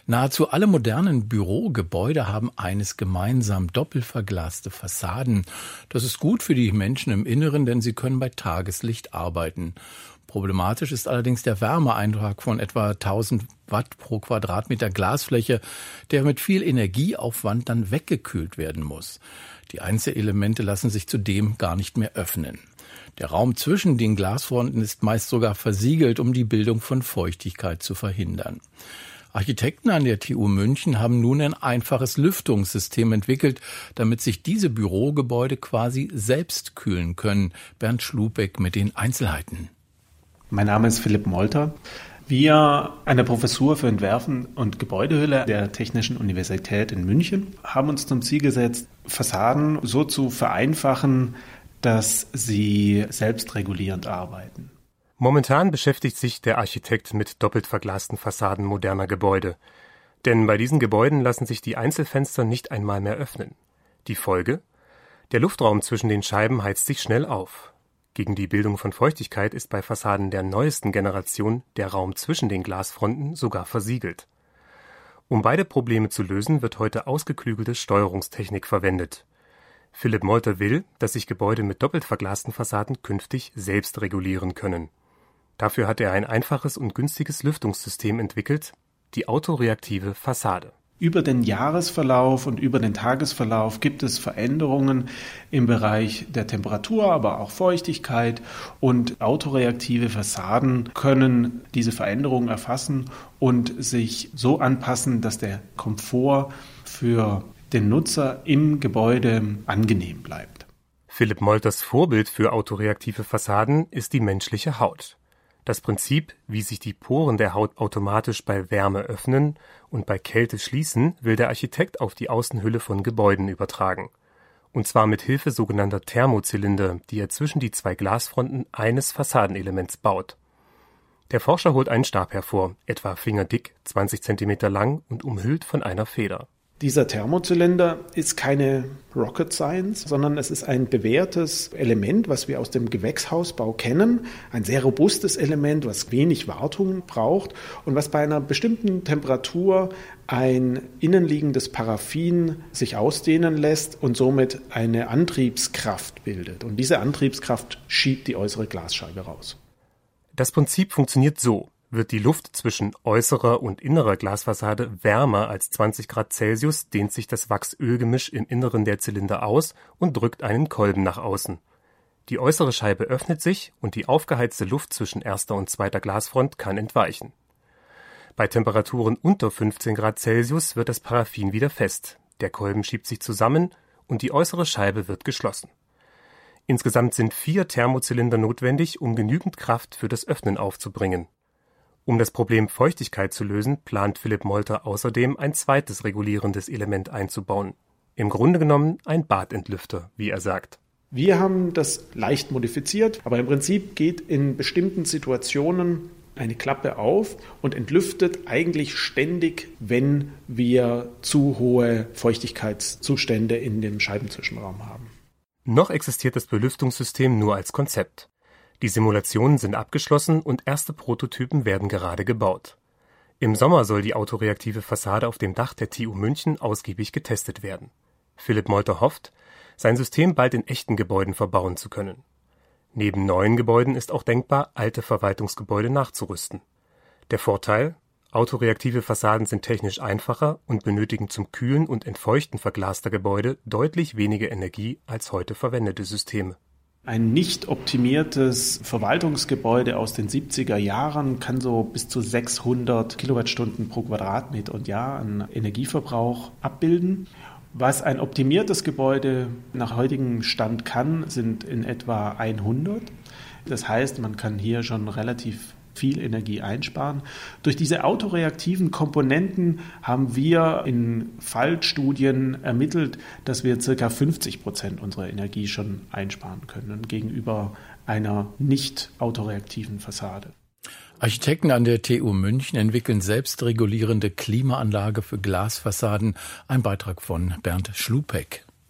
Nahezu alle modernen Bürogebäude haben eines gemeinsam: doppelverglaste Fassaden. Das ist gut für die Menschen im Inneren, denn sie können bei Tageslicht arbeiten. Problematisch ist allerdings der Wärmeeintrag von etwa 1000 Watt pro Quadratmeter Glasfläche, der mit viel Energieaufwand dann weggekühlt werden muss. Die Einzelelemente lassen sich zudem gar nicht mehr öffnen. Der Raum zwischen den Glasfronten ist meist sogar versiegelt, um die Bildung von Feuchtigkeit zu verhindern. Architekten an der TU München haben nun ein einfaches Lüftungssystem entwickelt, damit sich diese Bürogebäude quasi selbst kühlen können. Bernd Schlupeck mit den Einzelheiten. Mein Name ist Philipp Molter. Wir an der Professur für Entwerfen und Gebäudehülle der Technischen Universität in München haben uns zum Ziel gesetzt, Fassaden so zu vereinfachen, dass sie selbstregulierend arbeiten. Momentan beschäftigt sich der Architekt mit doppelt verglasten Fassaden moderner Gebäude. Denn bei diesen Gebäuden lassen sich die Einzelfenster nicht einmal mehr öffnen. Die Folge? Der Luftraum zwischen den Scheiben heizt sich schnell auf. Gegen die Bildung von Feuchtigkeit ist bei Fassaden der neuesten Generation der Raum zwischen den Glasfronten sogar versiegelt. Um beide Probleme zu lösen, wird heute ausgeklügelte Steuerungstechnik verwendet. Philipp Molter will, dass sich Gebäude mit doppelt verglasten Fassaden künftig selbst regulieren können. Dafür hat er ein einfaches und günstiges Lüftungssystem entwickelt, die autoreaktive Fassade. Über den Jahresverlauf und über den Tagesverlauf gibt es Veränderungen im Bereich der Temperatur, aber auch Feuchtigkeit, und autoreaktive Fassaden können diese Veränderungen erfassen und sich so anpassen, dass der Komfort für den Nutzer im Gebäude angenehm bleibt. Philipp Molters Vorbild für autoreaktive Fassaden ist die menschliche Haut. Das Prinzip, wie sich die Poren der Haut automatisch bei Wärme öffnen und bei Kälte schließen, will der Architekt auf die Außenhülle von Gebäuden übertragen. Und zwar mit Hilfe sogenannter Thermozylinder, die er zwischen die zwei Glasfronten eines Fassadenelements baut. Der Forscher holt einen Stab hervor, etwa fingerdick, 20 cm lang und umhüllt von einer Feder. Dieser Thermozylinder ist keine Rocket Science, sondern es ist ein bewährtes Element, was wir aus dem Gewächshausbau kennen. Ein sehr robustes Element, was wenig Wartung braucht und was bei einer bestimmten Temperatur ein innenliegendes Paraffin sich ausdehnen lässt und somit eine Antriebskraft bildet. Und diese Antriebskraft schiebt die äußere Glasscheibe raus. Das Prinzip funktioniert so. Wird die Luft zwischen äußerer und innerer Glasfassade wärmer als 20 Grad Celsius, dehnt sich das Wachs-Öl-Gemisch im Inneren der Zylinder aus und drückt einen Kolben nach außen. Die äußere Scheibe öffnet sich und die aufgeheizte Luft zwischen erster und zweiter Glasfront kann entweichen. Bei Temperaturen unter 15 Grad Celsius wird das Paraffin wieder fest, der Kolben schiebt sich zusammen und die äußere Scheibe wird geschlossen. Insgesamt sind 4 Thermozylinder notwendig, um genügend Kraft für das Öffnen aufzubringen. Um das Problem Feuchtigkeit zu lösen, plant Philipp Molter außerdem ein zweites regulierendes Element einzubauen. Im Grunde genommen ein Badentlüfter, wie er sagt. Wir haben das leicht modifiziert, aber im Prinzip geht in bestimmten Situationen eine Klappe auf und entlüftet eigentlich ständig, wenn wir zu hohe Feuchtigkeitszustände in dem Scheibenzwischenraum haben. Noch existiert das Belüftungssystem nur als Konzept. Die Simulationen sind abgeschlossen und erste Prototypen werden gerade gebaut. Im Sommer soll die autoreaktive Fassade auf dem Dach der TU München ausgiebig getestet werden. Philipp Molter hofft, sein System bald in echten Gebäuden verbauen zu können. Neben neuen Gebäuden ist auch denkbar, alte Verwaltungsgebäude nachzurüsten. Der Vorteil: autoreaktive Fassaden sind technisch einfacher und benötigen zum Kühlen und Entfeuchten verglaster Gebäude deutlich weniger Energie als heute verwendete Systeme. Ein nicht optimiertes Verwaltungsgebäude aus den 70er Jahren kann so bis zu 600 Kilowattstunden pro Quadratmeter und Jahr an Energieverbrauch abbilden. Was ein optimiertes Gebäude nach heutigem Stand kann, sind in etwa 100. Das heißt, man kann hier schon relativ viel Energie einsparen. Durch diese autoreaktiven Komponenten haben wir in Fallstudien ermittelt, dass wir ca. 50% unserer Energie schon einsparen können gegenüber einer nicht autoreaktiven Fassade. Architekten an der TU München entwickeln selbstregulierende Klimaanlage für Glasfassaden. Ein Beitrag von Bernd Schlupeck.